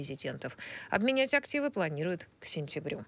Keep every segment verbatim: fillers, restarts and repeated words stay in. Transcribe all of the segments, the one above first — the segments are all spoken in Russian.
резидентов. Обменять активы планируют к сентябрю.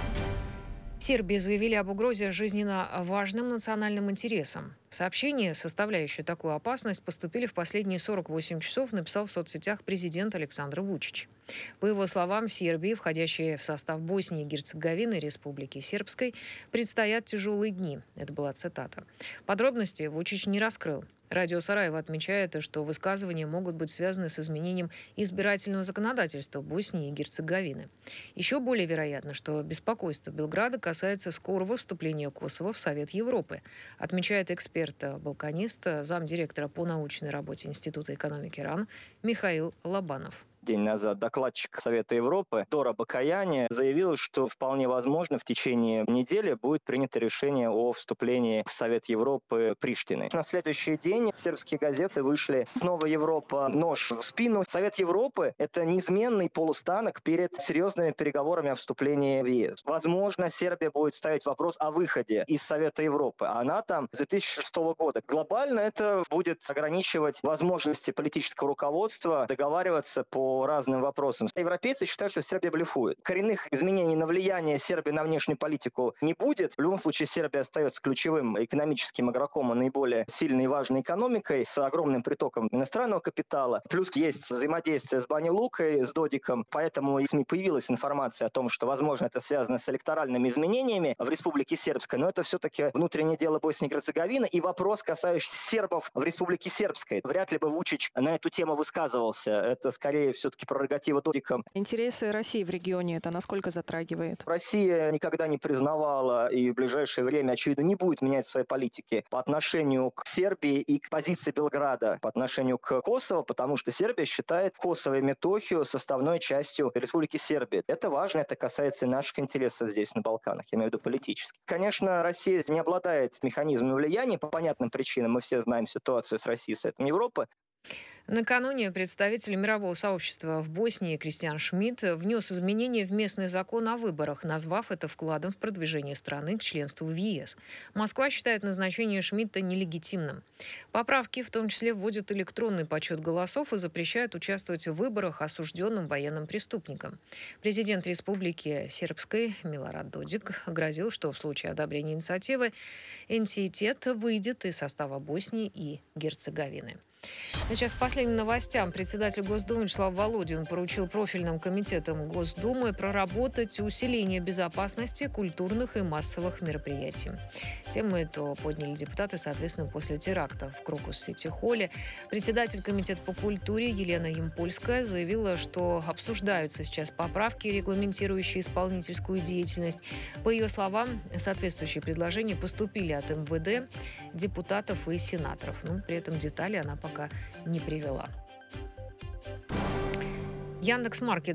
В Сербии заявили об угрозе жизненно важным национальным интересам. Сообщения, составляющие такую опасность, поступили в последние сорок восемь часов, написал в соцсетях президент Александр Вучич. По его словам, Сербии, входящей в состав Боснии и Герцеговины, Республики Сербской, предстоят тяжелые дни. Это была цитата. Подробности Вучич не раскрыл. Радио Сараево отмечает, что высказывания могут быть связаны с изменением избирательного законодательства Боснии и Герцеговины. Еще более вероятно, что беспокойство Белграда касается скорого вступления Косово в Совет Европы, отмечает эксперт-балканист, замдиректора по научной работе Института экономики РАН Михаил Лобанов. День назад докладчик Совета Европы Дора Бакаяни заявил, что вполне возможно в течение недели будет принято решение о вступлении в Совет Европы Приштины. На следующий день сербские газеты вышли «Снова Европа. Нож в спину». Совет Европы – это неизменный полустанок перед серьезными переговорами о вступлении в ЕС. Возможно, Сербия будет ставить вопрос о выходе из Совета Европы. Она там с две тысячи шестого года. Глобально это будет ограничивать возможности политического руководства договариваться по разным вопросам. Европейцы считают, что Сербия блефует. Коренных изменений на влияние Сербии на внешнюю политику не будет. В любом случае Сербия остается ключевым экономическим игроком и наиболее сильной и важной экономикой с огромным притоком иностранного капитала. Плюс есть взаимодействие с Бани Лукой, с Додиком. Поэтому в СМИ появилась информация о том, что, возможно, это связано с электоральными изменениями в Республике Сербской. Но это все-таки внутреннее дело Боснии и Герцеговины. И вопрос, касающийся сербов в Республике Сербской. Вряд ли бы Вучич на эту тему высказывался. Это, скорее, все-таки прерогатива Додика. Интересы России в регионе это насколько затрагивает? Россия никогда не признавала и в ближайшее время, очевидно, не будет менять свои политики по отношению к Сербии и к позиции Белграда по отношению к Косово, потому что Сербия считает Косово и Метохию составной частью Республики Сербия. Это важно, это касается и наших интересов здесь, на Балканах, я имею в виду политически. Конечно, Россия не обладает механизмом влияния по понятным причинам. Мы все знаем ситуацию с Россией, с Советом Европы. Накануне представитель мирового сообщества в Боснии Кристиан Шмидт внес изменения в местный закон о выборах, назвав это вкладом в продвижение страны к членству в ЕС. Москва считает назначение Шмидта нелегитимным. Поправки в том числе вводят электронный подсчет голосов и запрещают участвовать в выборах осужденным военным преступникам. Президент Республики Сербской Милорад Додик грозил, что в случае одобрения инициативы энтитет выйдет из состава Боснии и Герцеговины. Сейчас к последним новостям. Председатель Госдумы Вячеслав Володин поручил профильным комитетам Госдумы проработать усиление безопасности культурных и массовых мероприятий. Тему эту подняли депутаты, соответственно, после теракта в Крокус-Сити-Холле. Председатель комитета по культуре Елена Ямпольская заявила, что обсуждаются сейчас поправки, регламентирующие исполнительскую деятельность. По ее словам, соответствующие предложения поступили от эм вэ дэ, депутатов и сенаторов. Но при этом детали она пока не привела. Яндекс.Маркет